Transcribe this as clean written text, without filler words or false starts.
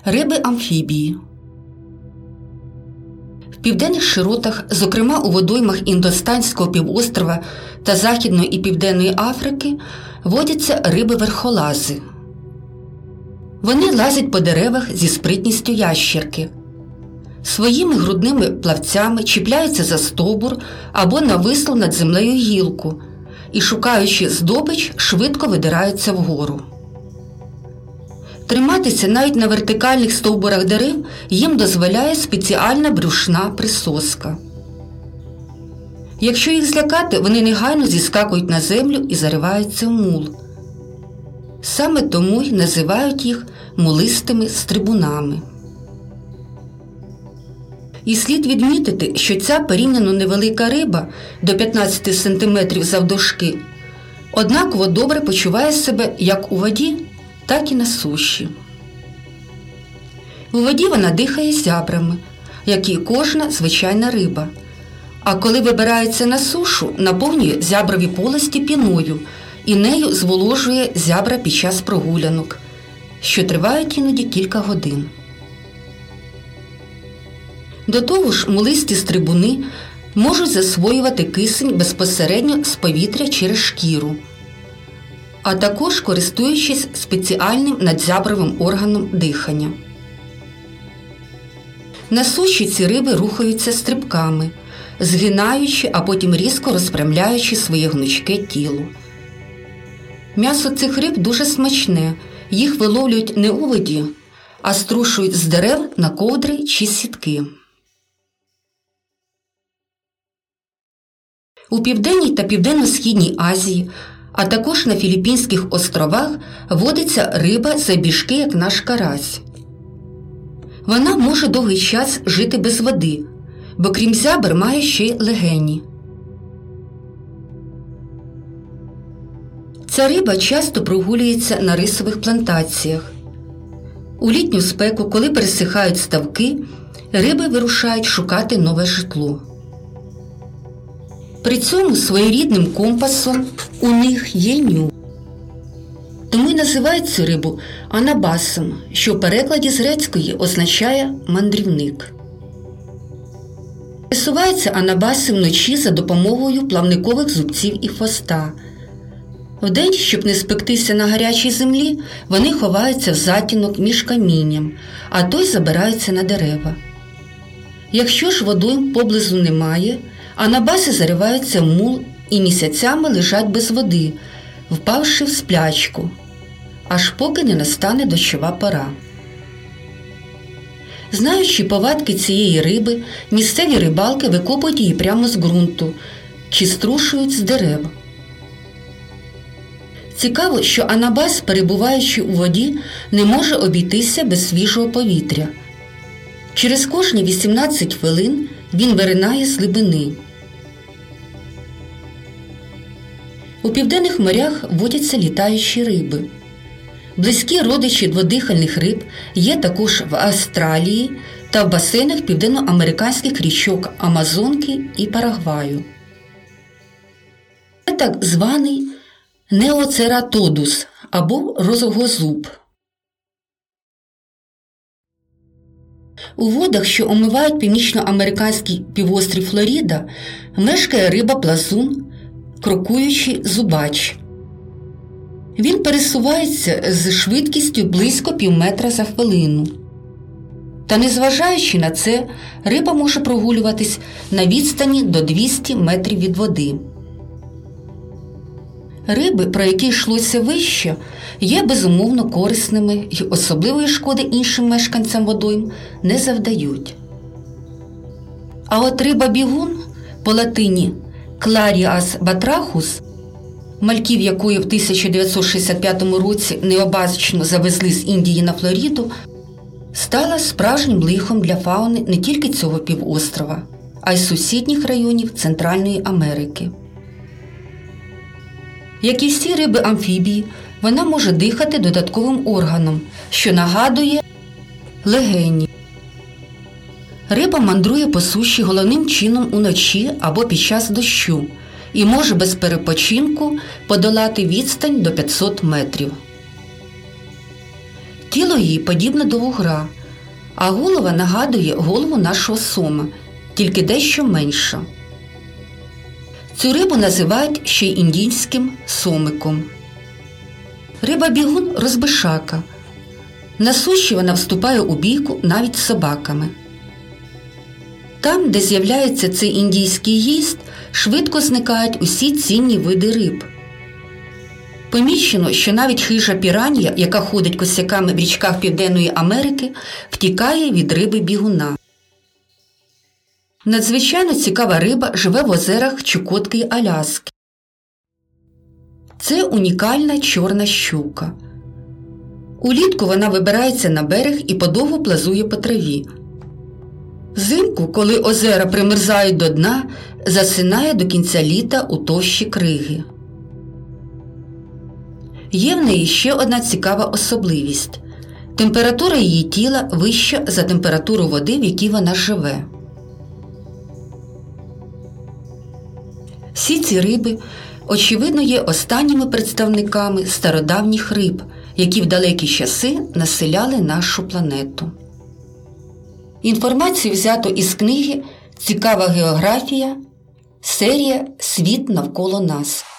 Риби-амфібії. В південних широтах, зокрема у водоймах Індостанського півострова та Західної і Південної Африки, водяться риби-верхолази. Вони лазять по деревах зі спритністю ящірки. Своїми грудними плавцями чіпляються за стовбур або навислу над землею гілку і, шукаючи здобич, швидко видираються вгору. Триматися навіть на вертикальних стовбурах дерев їм дозволяє спеціальна брюшна присоска. Якщо їх злякати, вони негайно зіскакують на землю і зариваються в мул. Саме тому й називають їх мулистими стрибунами. І слід відмітити, що ця порівняно невелика риба, до 15 см завдовжки, однаково добре почуває себе як у воді, так і на суші. У воді вона дихає зябрами, як і кожна звичайна риба, а коли вибирається на сушу, наповнює зяброві полості піною і нею зволожує зябра під час прогулянок, що тривають іноді кілька годин. До того ж, мулисті стрибуни можуть засвоювати кисень безпосередньо з повітря через шкіру, а також користуючись спеціальним надзябровим органом дихання. На суші ці риби рухаються стрибками, згинаючи, а потім різко розпрямляючи своє гнучке тіло. М'ясо цих риб дуже смачне, їх виловлюють не у воді, а струшують з дерев на ковдри чи сітки. У Південній та Південно-Східній Азії, а також на Філіппінських островах водиться риба завбільшки, як наш карась. Вона може довгий час жити без води, бо крім зябр має ще й легені. Ця риба часто прогулюється на рисових плантаціях. У літню спеку, коли пересихають ставки, риби вирушають шукати нове житло. При цьому своєрідним компасом у них є нюх. Тому й називають цю рибу анабасом, що в перекладі з грецької означає «мандрівник». Пересуваються анабаси вночі за допомогою плавникових зубців і хвоста. Вдень, щоб не спектися на гарячій землі, вони ховаються в затінок між камінням, а то й забираються на дерева. Якщо ж водойм поблизу немає, анабаси зариваються в мул і місяцями лежать без води, впавши в сплячку, аж поки не настане дощова пора. Знаючи повадки цієї риби, місцеві рибалки викопують її прямо з ґрунту чи струшують з дерев. Цікаво, що анабас, перебуваючи у воді, не може обійтися без свіжого повітря. Через кожні 18 хвилин він виринає з глибини. У південних морях водяться літаючі риби. Близькі родичі дводихальних риб є також в Австралії та в басейнах південноамериканських річок Амазонки і Парагваю. Це так званий неоцератодус або розгозуб. У водах, що омивають північноамериканський півострів Флоріда, мешкає риба-плазун, крокуючий зубач. Він пересувається з швидкістю близько півметра за хвилину. Та незважаючи на це, риба може прогулюватись на відстані до 200 метрів від води. Риби, про які йшлося вище, є безумовно корисними і особливої шкоди іншим мешканцям водойм не завдають. А от риба-бігун, по латині Clarias batrachus, мальків якої в 1965 році необачно завезли з Індії на Флориду, стала справжнім лихом для фауни не тільки цього півострова, а й сусідніх районів Центральної Америки. Як і всі риби-амфібії, вона може дихати додатковим органом, що нагадує легені. Риба мандрує по суші головним чином уночі або під час дощу і може без перепочинку подолати відстань до 500 метрів. Тіло її подібне до вугра, а голова нагадує голову нашого сома, тільки дещо менша. Цю рибу називають ще й індійським сомиком. Риба-бігун – розбишака. На суші вона вступає у бійку навіть з собаками. Там, де з'являється цей індійський гість, швидко зникають усі цінні види риб. Помічено, що навіть хижа піран'я, яка ходить косяками в річках Південної Америки, втікає від риби-бігуна. Надзвичайно цікава риба живе в озерах Чукотки й Аляски. Це унікальна чорна щука. Улітку вона вибирається на берег і подовго плазує по траві. Взимку, коли озера примерзають до дна, засинає до кінця літа у товщі криги. Є в неї ще одна цікава особливість. Температура її тіла вища за температуру води, в якій вона живе. Всі ці риби, очевидно, є останніми представниками стародавніх риб, які в далекі часи населяли нашу планету. Інформацію взято із книги «Цікава географія», серія «Світ навколо нас».